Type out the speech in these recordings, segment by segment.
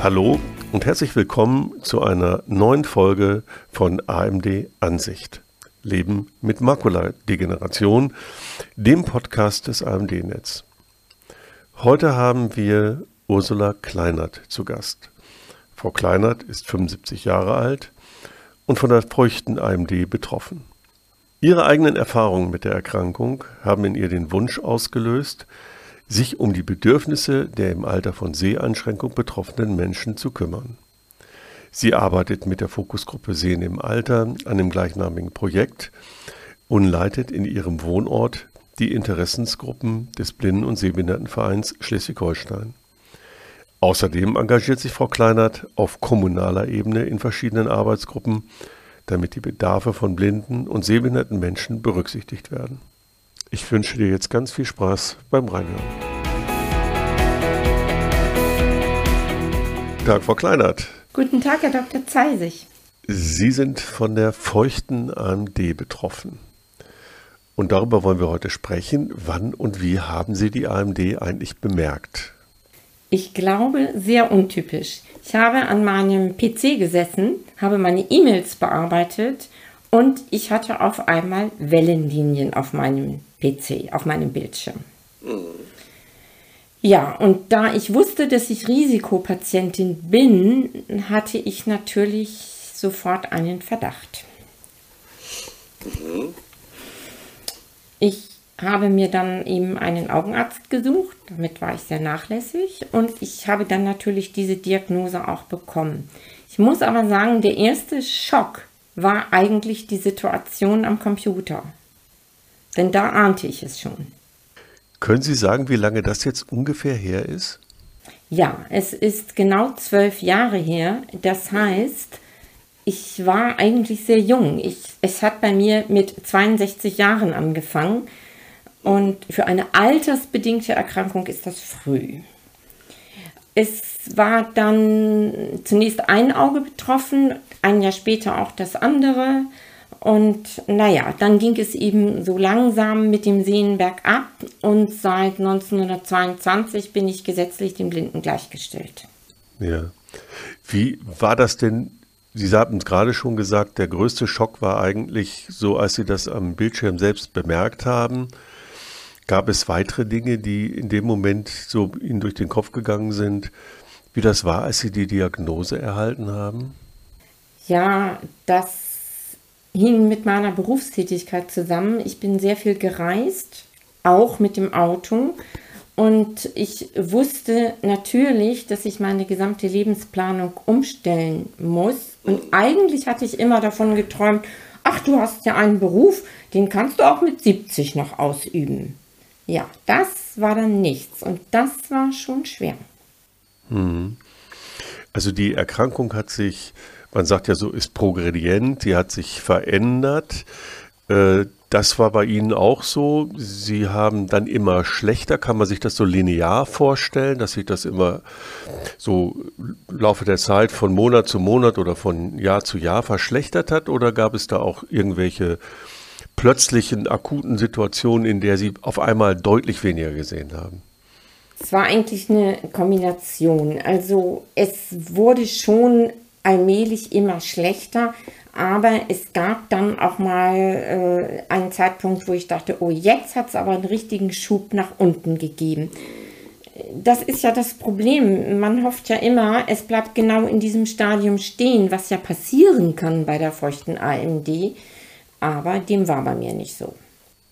Hallo und herzlich willkommen zu einer neuen Folge von AMD Ansicht. Leben mit Makuladegeneration, dem Podcast des AMD-Netz. Heute haben wir Ursula Kleinert zu Gast. Frau Kleinert ist 75 Jahre alt und von der feuchten AMD betroffen. Ihre eigenen Erfahrungen mit der Erkrankung haben in ihr den Wunsch ausgelöst, sich um die Bedürfnisse der im Alter von Seheinschränkung betroffenen Menschen zu kümmern. Sie arbeitet mit der Fokusgruppe Sehen im Alter an dem gleichnamigen Projekt und leitet in ihrem Wohnort die Interessensgruppen des Blinden- und Sehbehindertenvereins Schleswig-Holstein. Außerdem engagiert sich Frau Kleinert auf kommunaler Ebene in verschiedenen Arbeitsgruppen, damit die Bedarfe von blinden und sehbehinderten Menschen berücksichtigt werden. Ich wünsche dir jetzt ganz viel Spaß beim Reinhören. Guten Tag, Frau Kleinert. Guten Tag, Herr Dr. Zeisig. Sie sind von der feuchten AMD betroffen. Und darüber wollen wir heute sprechen. Wann und wie haben Sie die AMD eigentlich bemerkt? Ich glaube, sehr untypisch. Ich habe an meinem PC gesessen, habe meine E-Mails bearbeitet und ich hatte auf einmal Wellenlinien auf meinem PC, auf meinem Bildschirm. Ja, und da ich wusste, dass ich Risikopatientin bin, hatte ich natürlich sofort einen Verdacht. Ich habe mir dann eben einen Augenarzt gesucht, damit war ich sehr nachlässig und ich habe dann natürlich diese Diagnose auch bekommen. Ich muss aber sagen, der erste Schock war eigentlich die Situation am Computer, denn da ahnte ich es schon. Können Sie sagen, wie lange das jetzt ungefähr her ist? Ja, es ist genau 12 Jahre her, das heißt, ich war eigentlich sehr jung. Es hat bei mir mit 62 Jahren angefangen. Und für eine altersbedingte Erkrankung ist das früh. Es war dann zunächst ein Auge betroffen, ein Jahr später auch das andere. Und naja, dann ging es eben so langsam mit dem Sehen bergab. Und seit 1922 bin ich gesetzlich den Blinden gleichgestellt. Ja. Wie war das denn? Sie haben es gerade schon gesagt, der größte Schock war eigentlich so, als Sie das am Bildschirm selbst bemerkt haben. Gab es weitere Dinge, die in dem Moment so Ihnen durch den Kopf gegangen sind, wie das war, als Sie die Diagnose erhalten haben? Ja, das hing mit meiner Berufstätigkeit zusammen. Ich bin sehr viel gereist, auch mit dem Auto. Und ich wusste natürlich, dass ich meine gesamte Lebensplanung umstellen muss. Und eigentlich hatte ich immer davon geträumt, ach, du hast ja einen Beruf, den kannst du auch mit 70 noch ausüben. Ja, das war dann nichts und das war schon schwer. Also die Erkrankung hat sich, man sagt ja so, ist progredient, die hat sich verändert. Das war bei Ihnen auch so. Sie haben dann immer schlechter, kann man sich das so linear vorstellen, dass sich das immer so im Laufe der Zeit von Monat zu Monat oder von Jahr zu Jahr verschlechtert hat? Oder gab es da auch irgendwelche plötzlichen, akuten Situationen, in der Sie auf einmal deutlich weniger gesehen haben? Es war eigentlich eine Kombination. Also es wurde schon allmählich immer schlechter, aber es gab dann auch mal einen Zeitpunkt, wo ich dachte, oh, jetzt hat es aber einen richtigen Schub nach unten gegeben. Das ist ja das Problem. Man hofft ja immer, es bleibt genau in diesem Stadium stehen, was ja passieren kann bei der feuchten AMD. Aber dem war bei mir nicht so.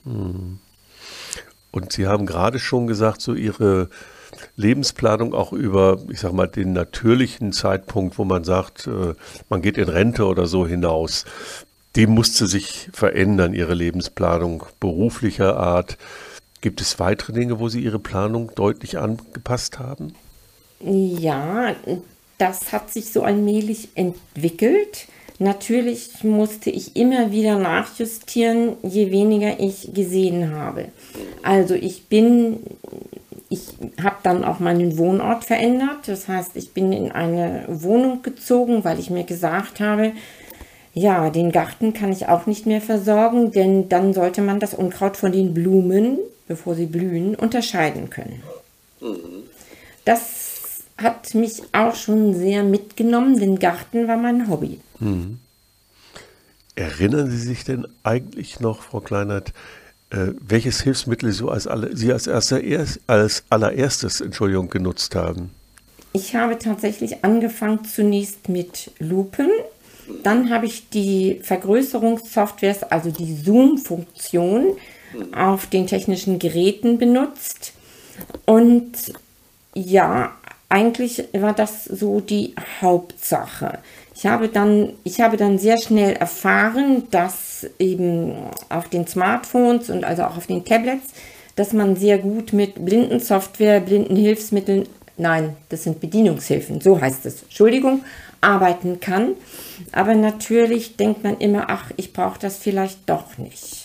Und Sie haben gerade schon gesagt, so Ihre Lebensplanung auch über, ich sag mal, den natürlichen Zeitpunkt, wo man sagt, man geht in Rente oder so hinaus, die musste sich verändern, Ihre Lebensplanung beruflicher Art. Gibt es weitere Dinge, wo Sie Ihre Planung deutlich angepasst haben? Ja, das hat sich so allmählich entwickelt. Natürlich musste ich immer wieder nachjustieren, je weniger ich gesehen habe. Also ich habe dann auch meinen Wohnort verändert. Das heißt, ich bin in eine Wohnung gezogen, weil ich mir gesagt habe, ja, den Garten kann ich auch nicht mehr versorgen, denn dann sollte man das Unkraut von den Blumen, bevor sie blühen, unterscheiden können. Das hat mich auch schon sehr mitgenommen, denn Garten war mein Hobby. Erinnern Sie sich denn eigentlich noch, Frau Kleinert, welches Hilfsmittel Sie als allererstes, genutzt haben? Ich habe tatsächlich angefangen zunächst mit Lupen. Dann habe ich die Vergrößerungssoftwares, also die Zoom-Funktion, auf den technischen Geräten benutzt. Und ja, eigentlich war das so die Hauptsache. Ich habe dann sehr schnell erfahren, dass eben auf den Smartphones und also auch auf den Tablets, dass man sehr gut mit Blindensoftware, Blindenhilfsmitteln, nein, das sind Bedienungshilfen, so heißt es, Entschuldigung, arbeiten kann. Aber natürlich denkt man immer, ach, ich brauche das vielleicht doch nicht.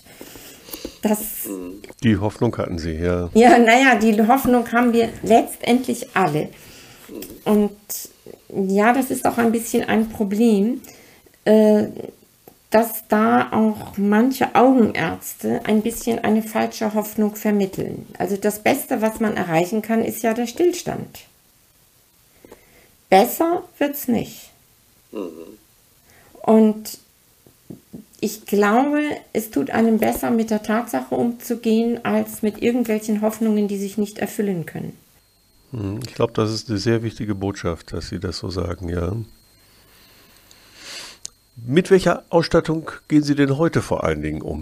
Die Hoffnung hatten Sie, ja. Ja, naja, die Hoffnung haben wir letztendlich alle. Und ja, das ist auch ein bisschen ein Problem, dass da auch manche Augenärzte ein bisschen eine falsche Hoffnung vermitteln. Also das Beste, was man erreichen kann, ist ja der Stillstand. Besser wird's nicht. Und ich glaube, es tut einem besser, mit der Tatsache umzugehen, als mit irgendwelchen Hoffnungen, die sich nicht erfüllen können. Ich glaube, das ist eine sehr wichtige Botschaft, dass Sie das so sagen, ja. Mit welcher Ausstattung gehen Sie denn heute vor allen Dingen um?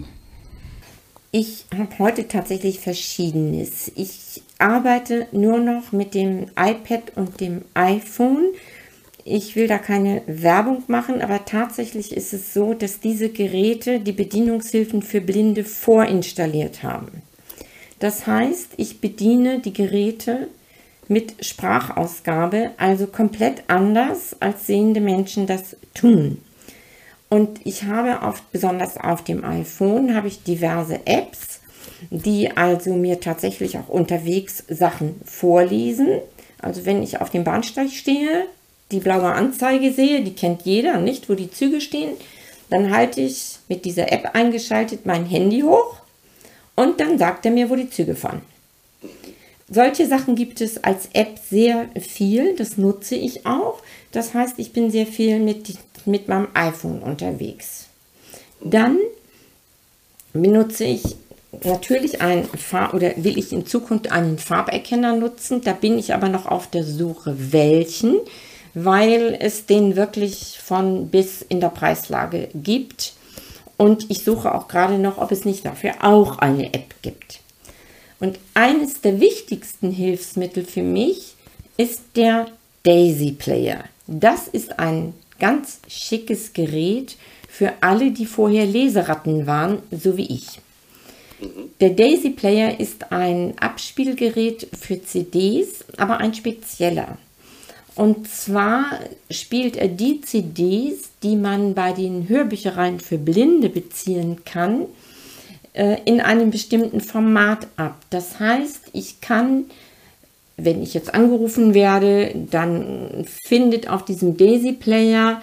Ich habe heute tatsächlich Verschiedenes. Ich arbeite nur noch mit dem iPad und dem iPhone. Ich will da keine Werbung machen, aber tatsächlich ist es so, dass diese Geräte die Bedienungshilfen für Blinde vorinstalliert haben. Das heißt, ich bediene die Geräte mit Sprachausgabe, also komplett anders, als sehende Menschen das tun. Und ich habe besonders auf dem iPhone, habe ich diverse Apps, die also mir tatsächlich auch unterwegs Sachen vorlesen. Also wenn ich auf dem Bahnsteig stehe, die blaue Anzeige sehe, die kennt jeder, nicht, wo die Züge stehen, dann halte ich mit dieser App eingeschaltet mein Handy hoch und dann sagt er mir, wo die Züge fahren. Solche Sachen gibt es als App sehr viel, das nutze ich auch. Das heißt, ich bin sehr viel mit meinem iPhone unterwegs. Dann benutze ich natürlich will ich in Zukunft einen Farberkenner nutzen. Da bin ich aber noch auf der Suche, welchen, weil es den wirklich von bis in der Preislage gibt. Und ich suche auch gerade noch, ob es nicht dafür auch eine App gibt. Und eines der wichtigsten Hilfsmittel für mich ist der Daisy Player. Das ist ein ganz schickes Gerät für alle, die vorher Leseratten waren, so wie ich. Der Daisy Player ist ein Abspielgerät für CDs, aber ein spezieller. Und zwar spielt er die CDs, die man bei den Hörbüchereien für Blinde beziehen kann, in einem bestimmten Format ab. Das heißt, ich kann, wenn ich jetzt angerufen werde, dann findet auf diesem Daisy Player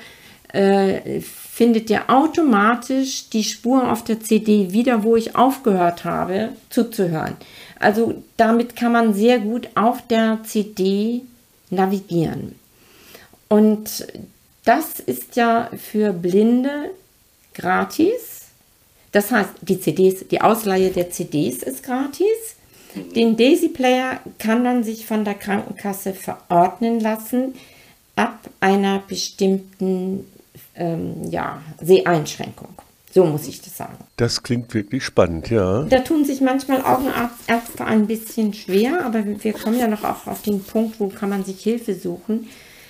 findet der automatisch die Spur auf der CD wieder, wo ich aufgehört habe zuzuhören. Also damit kann man sehr gut auf der CD navigieren. Und das ist ja für Blinde gratis. Das heißt, die Ausleihe der CDs ist gratis. Den Daisy Player kann man sich von der Krankenkasse verordnen lassen ab einer bestimmten Seheinschränkung. So muss ich das sagen. Das klingt wirklich spannend, ja. Da tun sich manchmal Augenärzte ein bisschen schwer, aber wir kommen ja noch auch auf den Punkt, wo kann man sich Hilfe suchen.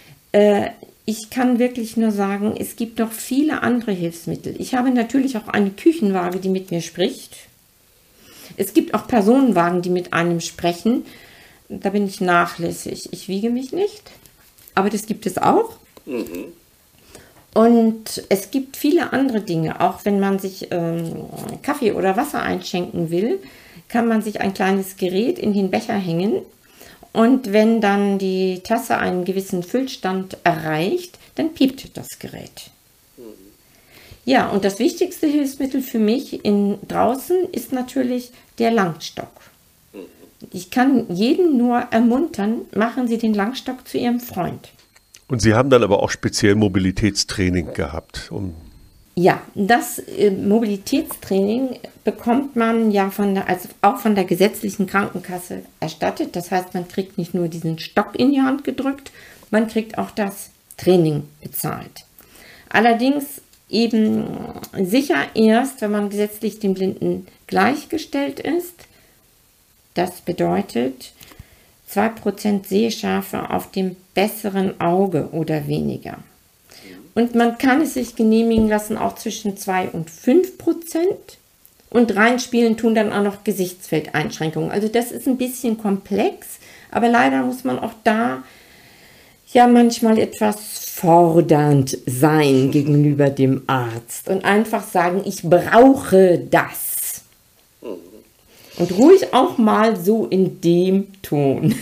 Ich kann wirklich nur sagen, es gibt noch viele andere Hilfsmittel. Ich habe natürlich auch eine Küchenwaage, die mit mir spricht. Es gibt auch Personenwagen, die mit einem sprechen. Da bin ich nachlässig. Ich wiege mich nicht, aber das gibt es auch. Und es gibt viele andere Dinge. Auch wenn man sich Kaffee oder Wasser einschenken will, kann man sich ein kleines Gerät in den Becher hängen. Und wenn dann die Tasse einen gewissen Füllstand erreicht, dann piept das Gerät. Ja, und das wichtigste Hilfsmittel für mich draußen ist natürlich der Langstock. Ich kann jeden nur ermuntern, machen Sie den Langstock zu Ihrem Freund. Und Sie haben dann aber auch speziell Mobilitätstraining gehabt. Ja, das Mobilitätstraining bekommt man ja auch von der gesetzlichen Krankenkasse erstattet. Das heißt, man kriegt nicht nur diesen Stock in die Hand gedrückt, man kriegt auch das Training bezahlt. Allerdings eben sicher erst, wenn man gesetzlich den Blinden gleichgestellt ist. Das bedeutet 2% Sehschärfe auf dem besseren Auge oder weniger. Und man kann es sich genehmigen lassen, auch zwischen 2 und 5%. Und reinspielen tun dann auch noch Gesichtsfeldeinschränkungen. Also das ist ein bisschen komplex, aber leider muss man auch da ja manchmal etwas fordernd sein gegenüber dem Arzt und einfach sagen, ich brauche das. Und ruhig auch mal so in dem Ton.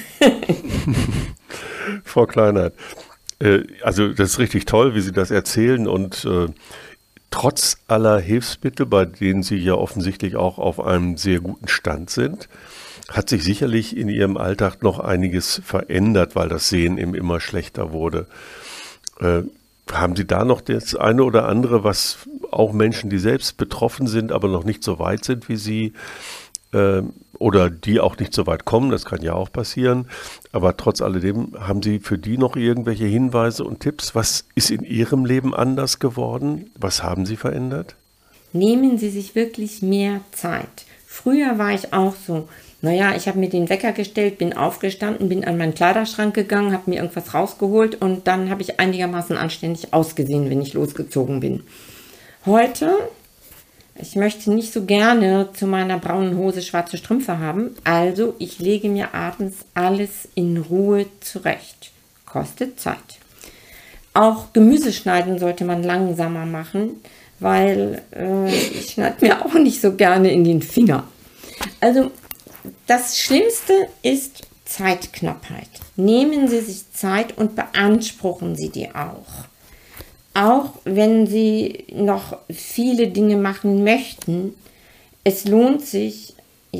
Frau Kleinert, also das ist richtig toll, wie Sie das erzählen und trotz aller Hilfsmittel, bei denen Sie ja offensichtlich auch auf einem sehr guten Stand sind, hat sich sicherlich in Ihrem Alltag noch einiges verändert, weil das Sehen eben immer schlechter wurde. Haben Sie da noch das eine oder andere, was auch Menschen, die selbst betroffen sind, aber noch nicht so weit sind wie Sie, oder die auch nicht so weit kommen, das kann ja auch passieren, aber trotz alledem, haben Sie für die noch irgendwelche Hinweise und Tipps? Was ist in Ihrem Leben anders geworden? Was haben Sie verändert? Nehmen Sie sich wirklich mehr Zeit. Früher war ich auch so, ich habe mir den Wecker gestellt, bin aufgestanden, bin an meinen Kleiderschrank gegangen, habe mir irgendwas rausgeholt und dann habe ich einigermaßen anständig ausgesehen, wenn ich losgezogen bin. Heute, ich möchte nicht so gerne zu meiner braunen Hose schwarze Strümpfe haben, also ich lege mir abends alles in Ruhe zurecht. Kostet Zeit. Auch Gemüse schneiden sollte man langsamer machen, weil ich schneide mir auch nicht so gerne in den Finger. Also das Schlimmste ist Zeitknappheit. Nehmen Sie sich Zeit und beanspruchen Sie die auch. Auch wenn Sie noch viele Dinge machen möchten, es lohnt sich,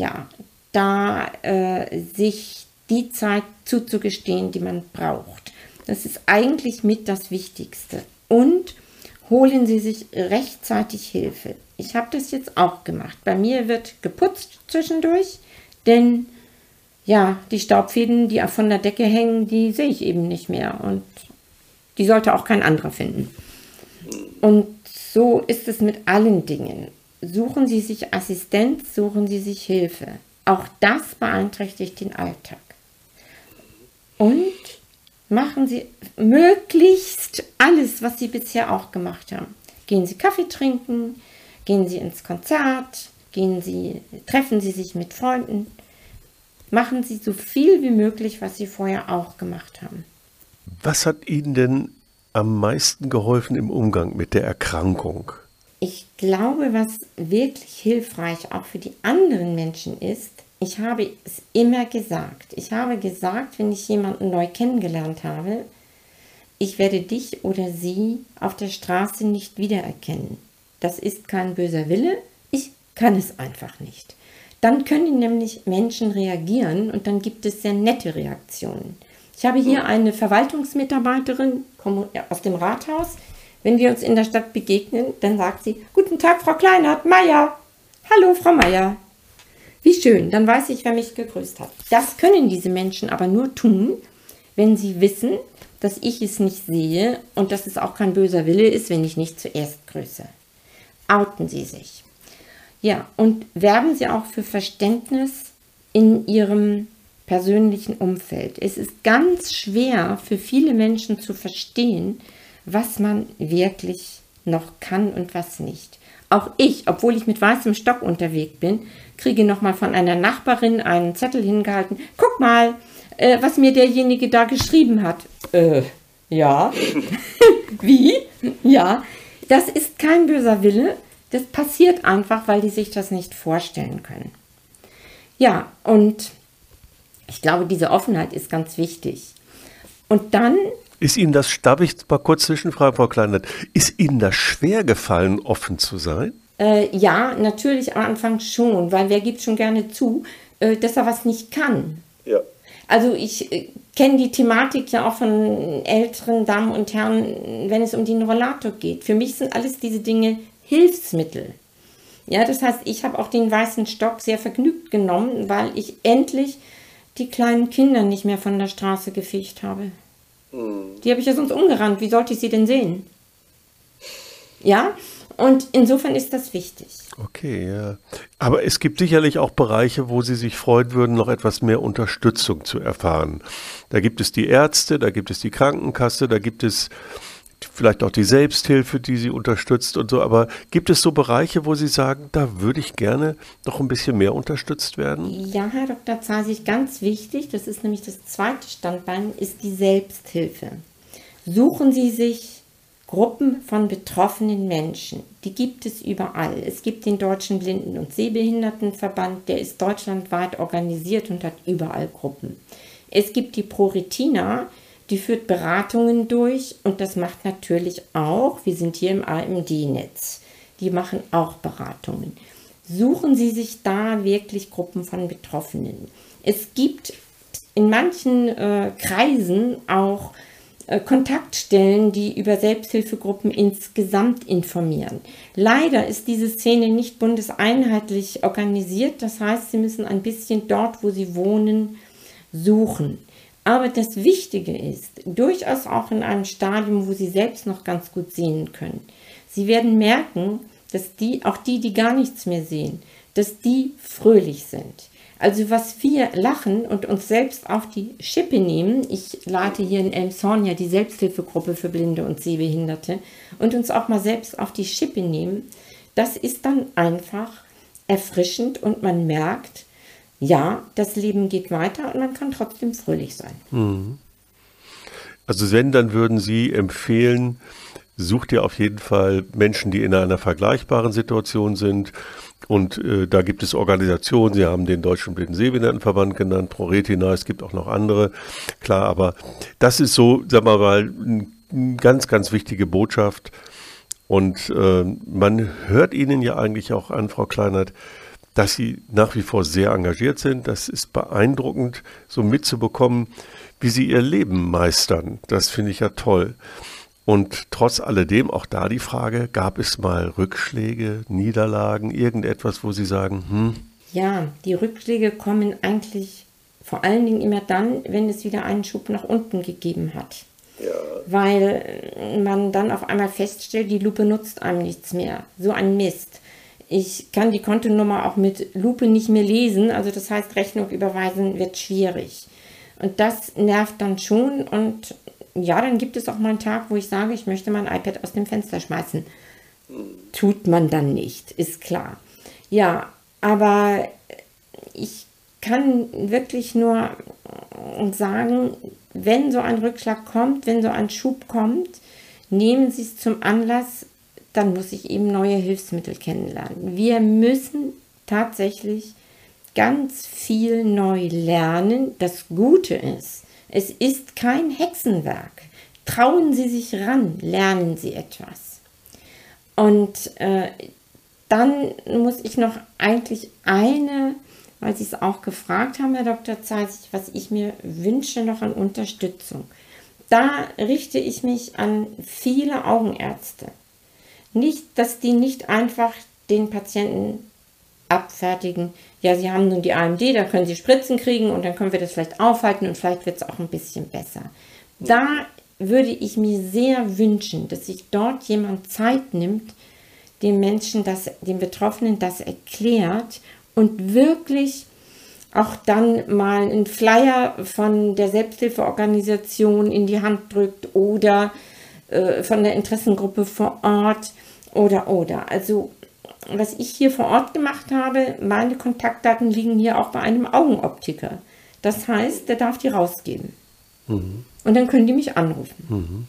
sich die Zeit zuzugestehen, die man braucht. Das ist eigentlich mit das Wichtigste. Und holen Sie sich rechtzeitig Hilfe. Ich habe das jetzt auch gemacht. Bei mir wird geputzt zwischendurch, denn die Staubfäden, die von der Decke hängen, die sehe ich eben nicht mehr und die sollte auch kein anderer finden. Und so ist es mit allen Dingen. Suchen Sie sich Assistenz, suchen Sie sich Hilfe. Auch das beeinträchtigt den Alltag. Und machen Sie möglichst alles, was Sie bisher auch gemacht haben. Gehen Sie Kaffee trinken, gehen Sie ins Konzert, treffen Sie sich mit Freunden. Machen Sie so viel wie möglich, was Sie vorher auch gemacht haben. Was hat Ihnen denn am meisten geholfen im Umgang mit der Erkrankung? Ich glaube, was wirklich hilfreich auch für die anderen Menschen ist, ich habe es immer gesagt. Ich habe gesagt, wenn ich jemanden neu kennengelernt habe, ich werde dich oder sie auf der Straße nicht wiedererkennen. Das ist kein böser Wille, ich kann es einfach nicht. Dann können nämlich Menschen reagieren und dann gibt es sehr nette Reaktionen. Ich habe hier eine Verwaltungsmitarbeiterin aus dem Rathaus. Wenn wir uns in der Stadt begegnen, dann sagt sie, guten Tag, Frau Kleinert, Meier. Hallo, Frau Meier. Wie schön, dann weiß ich, wer mich gegrüßt hat. Das können diese Menschen aber nur tun, wenn sie wissen, dass ich es nicht sehe und dass es auch kein böser Wille ist, wenn ich nicht zuerst grüße. Outen Sie sich. Ja, und werben Sie auch für Verständnis in Ihrem persönlichen Umfeld. Es ist ganz schwer für viele Menschen zu verstehen, was man wirklich noch kann und was nicht. Auch ich, obwohl ich mit weißem Stock unterwegs bin, kriege nochmal von einer Nachbarin einen Zettel hingehalten. Guck mal, was mir derjenige da geschrieben hat. Ja. Wie? Ja. Das ist kein böser Wille. Das passiert einfach, weil die sich das nicht vorstellen können. Ja, und ich glaube, diese Offenheit ist ganz wichtig. Und dann... Ist Ihnen das, darf ich mal kurz zwischenfragen, Frau Kleinert, ist Ihnen das schwer gefallen, offen zu sein? Ja, natürlich am Anfang schon, weil wer gibt schon gerne zu, dass er was nicht kann. Ja. Also ich kenne die Thematik ja auch von älteren Damen und Herren, wenn es um den Rollator geht. Für mich sind alles diese Dinge Hilfsmittel. Ja, das heißt, ich habe auch den weißen Stock sehr vergnügt genommen, weil ich endlich die kleinen Kinder nicht mehr von der Straße gefegt habe. Die habe ich ja sonst umgerannt. Wie sollte ich sie denn sehen? Ja, und insofern ist das wichtig. Okay, ja. Aber es gibt sicherlich auch Bereiche, wo Sie sich freuen würden, noch etwas mehr Unterstützung zu erfahren. Da gibt es die Ärzte, da gibt es die Krankenkasse, da gibt es vielleicht auch die Selbsthilfe, die Sie unterstützt und so. Aber gibt es so Bereiche, wo Sie sagen, da würde ich gerne noch ein bisschen mehr unterstützt werden? Ja, Herr Dr. Zasig, ganz wichtig, das ist nämlich das zweite Standbein, ist die Selbsthilfe. Suchen Sie sich Gruppen von betroffenen Menschen, die gibt es überall. Es gibt den Deutschen Blinden- und Sehbehindertenverband, der ist deutschlandweit organisiert und hat überall Gruppen. Es gibt die ProRetina, die führt Beratungen durch und das macht natürlich auch, wir sind hier im AMD-Netz, die machen auch Beratungen. Suchen Sie sich da wirklich Gruppen von Betroffenen. Es gibt in manchen Kreisen auch Kontaktstellen, die über Selbsthilfegruppen insgesamt informieren. Leider ist diese Szene nicht bundeseinheitlich organisiert, das heißt, Sie müssen ein bisschen dort, wo Sie wohnen, suchen. Aber das Wichtige ist, durchaus auch in einem Stadium, wo Sie selbst noch ganz gut sehen können. Sie werden merken, dass die gar nichts mehr sehen, dass die fröhlich sind. Also was wir lachen und uns selbst auf die Schippe nehmen, ich leite hier in Elmshorn ja die Selbsthilfegruppe für Blinde und Sehbehinderte und uns auch mal selbst auf die Schippe nehmen, das ist dann einfach erfrischend und man merkt, ja, das Leben geht weiter und man kann trotzdem fröhlich sein. Also wenn, dann würden Sie empfehlen, sucht ihr auf jeden Fall Menschen, die in einer vergleichbaren Situation sind. Und da gibt es Organisationen, Sie haben den Deutschen Blinden-Sehbehindertenverband genannt, ProRetina, es gibt auch noch andere, klar, aber das ist so, sagen wir mal, eine ganz, ganz wichtige Botschaft. Und man hört Ihnen ja eigentlich auch an, Frau Kleinert, dass Sie nach wie vor sehr engagiert sind. Das ist beeindruckend, so mitzubekommen, wie Sie Ihr Leben meistern. Das finde ich ja toll. Und trotz alledem, auch da die Frage, gab es mal Rückschläge, Niederlagen, irgendetwas, wo Sie sagen, Ja, die Rückschläge kommen eigentlich vor allen Dingen immer dann, wenn es wieder einen Schub nach unten gegeben hat. Ja. Weil man dann auf einmal feststellt, die Lupe nutzt einem nichts mehr. So ein Mist. Ich kann die Kontonummer auch mit Lupe nicht mehr lesen, also das heißt, Rechnung überweisen wird schwierig. Und das nervt dann schon und ja, dann gibt es auch mal einen Tag, wo ich sage, ich möchte mein iPad aus dem Fenster schmeißen. Tut man dann nicht, ist klar. Ja, aber ich kann wirklich nur sagen, wenn so ein Rückschlag kommt, wenn so ein Schub kommt, nehmen Sie es zum Anlass, dann muss ich eben neue Hilfsmittel kennenlernen. Wir müssen tatsächlich ganz viel neu lernen. Das Gute ist, es ist kein Hexenwerk. Trauen Sie sich ran, lernen Sie etwas. Und dann muss ich noch eigentlich weil Sie es auch gefragt haben, Herr Dr. Zeisig, was ich mir wünsche noch an Unterstützung. Da richte ich mich an viele Augenärzte. Nicht, dass die nicht einfach den Patienten abfertigen. Ja, Sie haben nun die AMD, da können Sie Spritzen kriegen und dann können wir das vielleicht aufhalten und vielleicht wird es auch ein bisschen besser. Da würde ich mir sehr wünschen, dass sich dort jemand Zeit nimmt, dem Menschen, dem Betroffenen das erklärt und wirklich auch dann mal einen Flyer von der Selbsthilfeorganisation in die Hand drückt oder von der Interessengruppe vor Ort oder. Also was ich hier vor Ort gemacht habe, meine Kontaktdaten liegen hier auch bei einem Augenoptiker. Das heißt, der darf die rausgeben. Und dann können die mich anrufen.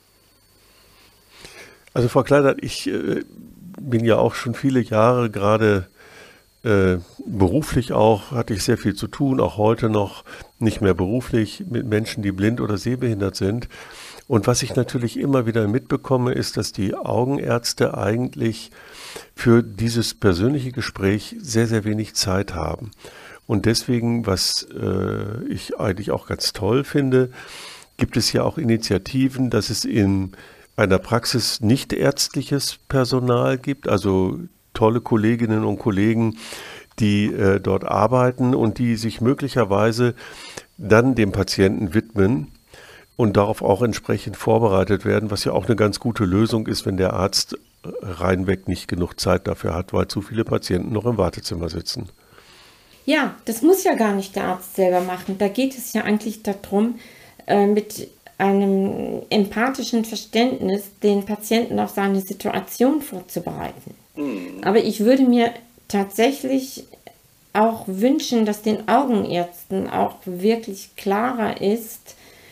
Also Frau Kleinert, ich bin ja auch schon viele Jahre gerade beruflich auch, hatte ich sehr viel zu tun, auch heute noch nicht mehr beruflich mit Menschen, die blind oder sehbehindert sind. Und was ich natürlich immer wieder mitbekomme, ist, dass die Augenärzte eigentlich für dieses persönliche Gespräch sehr, sehr wenig Zeit haben. Und deswegen, was ich eigentlich auch ganz toll finde, gibt es ja auch Initiativen, dass es in einer Praxis nicht ärztliches Personal gibt, also tolle Kolleginnen und Kollegen, die dort arbeiten und die sich möglicherweise dann dem Patienten widmen und darauf auch entsprechend vorbereitet werden, was ja auch eine ganz gute Lösung ist, wenn der Arzt reinweg nicht genug Zeit dafür hat, weil zu viele Patienten noch im Wartezimmer sitzen. Ja, das muss ja gar nicht der Arzt selber machen. Da geht es ja eigentlich darum, mit einem empathischen Verständnis den Patienten auf seine Situation vorzubereiten. Aber ich würde mir tatsächlich auch wünschen, dass den Augenärzten auch wirklich klarer ist,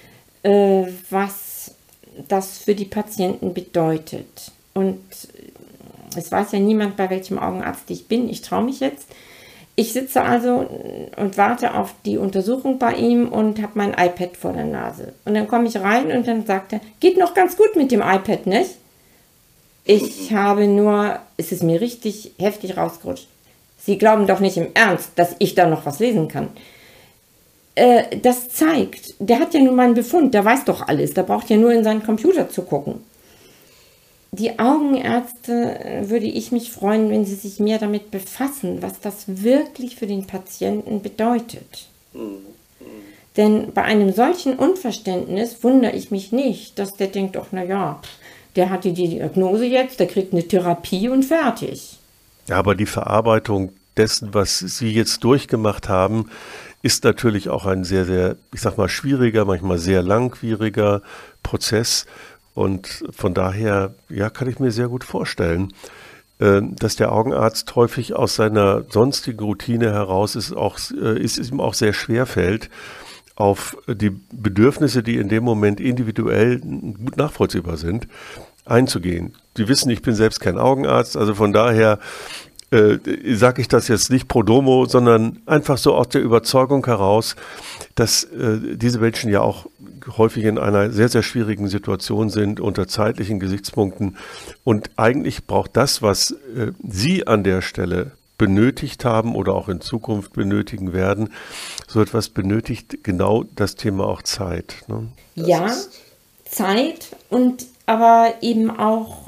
was das für die Patienten bedeutet. Und es weiß ja niemand, bei welchem Augenarzt ich bin. Ich traue mich jetzt. Ich sitze also und warte auf die Untersuchung bei ihm und habe mein iPad vor der Nase. Und dann komme ich rein und dann sagt er, geht noch ganz gut mit dem iPad, nicht? Ich habe nur, es ist mir richtig heftig rausgerutscht. Sie glauben doch nicht im Ernst, dass ich da noch was lesen kann. Das zeigt, der hat ja nun mal einen Befund, der weiß doch alles, der braucht ja nur in seinen Computer zu gucken. Die Augenärzte würde ich mich freuen, wenn sie sich mehr damit befassen, was das wirklich für den Patienten bedeutet. Denn bei einem solchen Unverständnis wundere ich mich nicht, dass der denkt, ach naja, der hat die Diagnose jetzt, der kriegt eine Therapie und fertig. Ja, aber die Verarbeitung dessen, was Sie jetzt durchgemacht haben, ist natürlich auch ein sehr, sehr, ich sag mal, schwieriger, manchmal sehr langwieriger Prozess. Und von daher, ja, kann ich mir sehr gut vorstellen, dass der Augenarzt häufig aus seiner sonstigen Routine heraus es ihm auch sehr schwer fällt, auf die Bedürfnisse, die in dem Moment individuell gut nachvollziehbar sind, einzugehen. Sie wissen, ich bin selbst kein Augenarzt, also von daher sage ich das jetzt nicht pro domo, sondern einfach so aus der Überzeugung heraus, dass diese Menschen ja auch häufig in einer sehr, sehr schwierigen Situation sind, unter zeitlichen Gesichtspunkten. Und eigentlich braucht das, was Sie an der Stelle benötigt haben oder auch in Zukunft benötigen werden, so etwas benötigt genau das Thema auch Zeit. Ne? Ja, Zeit und aber eben auch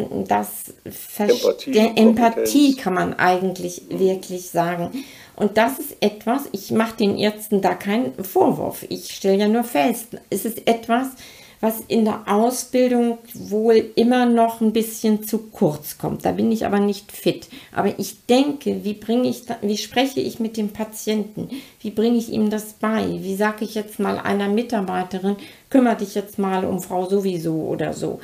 Empathie kann man eigentlich wirklich sagen. Und das ist etwas, ich mache den Ärzten da keinen Vorwurf. Ich stelle ja nur fest, es ist etwas, was in der Ausbildung wohl immer noch ein bisschen zu kurz kommt. Da bin ich aber nicht fit. Aber ich denke, wie spreche ich mit dem Patienten? Wie bringe ich ihm das bei? Wie sage ich jetzt mal einer Mitarbeiterin, kümmere dich jetzt mal um Frau sowieso oder so.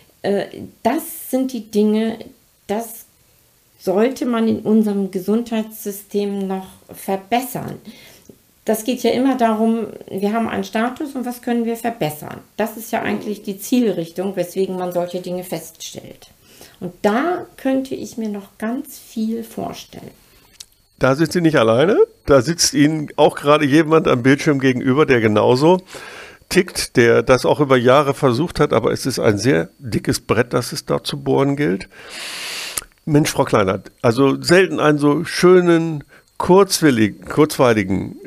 Das sind die Dinge, das sollte man in unserem Gesundheitssystem noch verbessern. Das geht ja immer darum, wir haben einen Status und was können wir verbessern. Das ist ja eigentlich die Zielrichtung, weswegen man solche Dinge feststellt. Und da könnte ich mir noch ganz viel vorstellen. Da sind Sie nicht alleine. Da sitzt Ihnen auch gerade jemand am Bildschirm gegenüber, der genauso tickt, der das auch über Jahre versucht hat, aber es ist ein sehr dickes Brett, das es da zu bohren gilt. Mensch, Frau Kleinert, also selten einen so schönen, kurzweiligen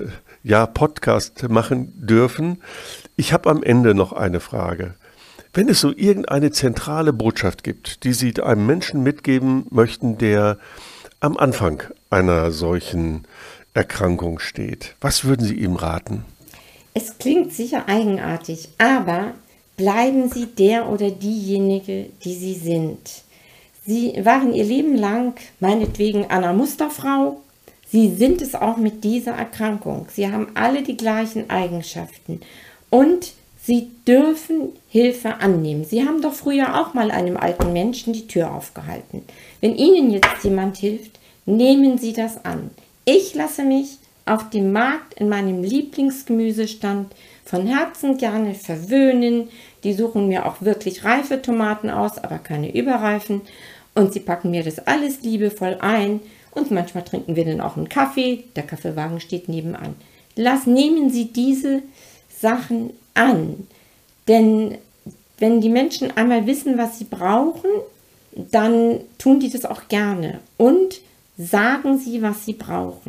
Podcast machen dürfen. Ich habe am Ende noch eine Frage. Wenn es so irgendeine zentrale Botschaft gibt, die Sie einem Menschen mitgeben möchten, der am Anfang einer solchen Erkrankung steht, was würden Sie ihm raten? Es klingt sicher eigenartig, aber bleiben Sie der oder diejenige, die Sie sind. Sie waren Ihr Leben lang meinetwegen Anna Musterfrau. Sie sind es auch mit dieser Erkrankung. Sie haben alle die gleichen Eigenschaften und Sie dürfen Hilfe annehmen. Sie haben doch früher auch mal einem alten Menschen die Tür aufgehalten. Wenn Ihnen jetzt jemand hilft, nehmen Sie das an. Ich lasse mich auf dem Markt in meinem Lieblingsgemüsestand von Herzen gerne verwöhnen. Die suchen mir auch wirklich reife Tomaten aus, aber keine überreifen. Und sie packen mir das alles liebevoll ein. Und manchmal trinken wir dann auch einen Kaffee. Der Kaffeewagen steht nebenan. Nehmen Sie diese Sachen an. Denn wenn die Menschen einmal wissen, was sie brauchen, dann tun die das auch gerne. Und sagen Sie, was sie brauchen.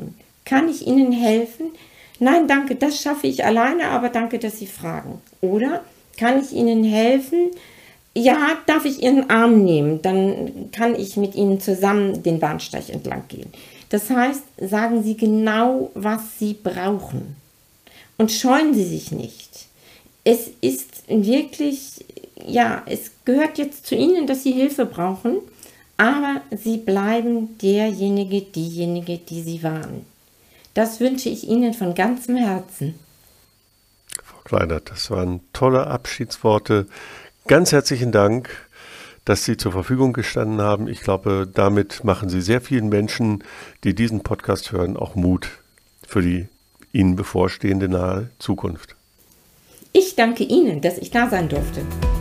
Kann ich Ihnen helfen? Nein, danke, das schaffe ich alleine, aber danke, dass Sie fragen. Oder kann ich Ihnen helfen? Ja, darf ich Ihren Arm nehmen? Dann kann ich mit Ihnen zusammen den Bahnsteig entlang gehen. Das heißt, sagen Sie genau, was Sie brauchen. Und scheuen Sie sich nicht. Es ist wirklich, ja, es gehört jetzt zu Ihnen, dass Sie Hilfe brauchen, aber Sie bleiben derjenige, diejenige, die Sie waren. Das wünsche ich Ihnen von ganzem Herzen. Frau Kleinert, das waren tolle Abschiedsworte. Ganz herzlichen Dank, dass Sie zur Verfügung gestanden haben. Ich glaube, damit machen Sie sehr vielen Menschen, die diesen Podcast hören, auch Mut für die Ihnen bevorstehende nahe Zukunft. Ich danke Ihnen, dass ich da sein durfte.